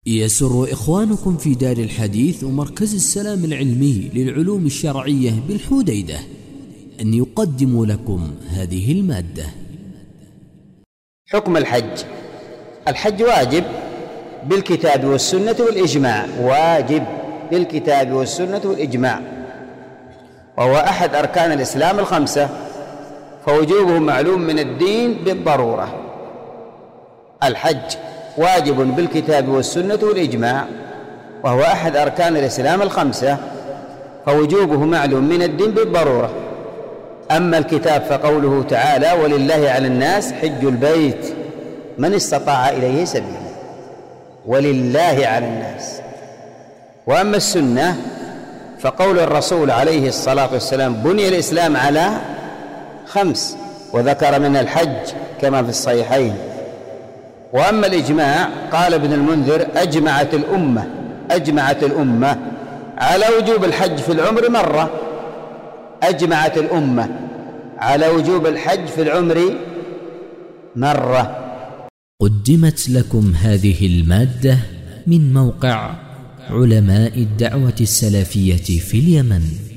يسر إخوانكم في دار الحديث ومركز السلام العلمي للعلوم الشرعية بالحديدة أن يقدموا لكم هذه المادة. حكم الحج. الحج واجب بالكتاب والسنة والإجماع، واجب بالكتاب والسنة والإجماع، وهو أحد أركان الإسلام الخمسة، فوجوبه معلوم من الدين بالضرورة. الحج واجب بالكتاب والسنة والإجماع، وهو أحد أركان الإسلام الخمسة، فوجوبه معلوم من الدين بالضرورة. أما الكتاب فقوله تعالى: ولله على الناس حج البيت من استطاع إليه سبيلا، ولله على الناس. وأما السنة فقول الرسول عليه الصلاة والسلام: بني الإسلام على 5، وذكر منها الحج كما في الصحيحين. وأما الإجماع قال ابن المنذر: أجمعت الأمة على وجوب الحج في العمر مرة. أجمعت الأمة على وجوب الحج في العمر مرة. قدمت لكم هذه المادة من موقع علماء الدعوة السلفية في اليمن.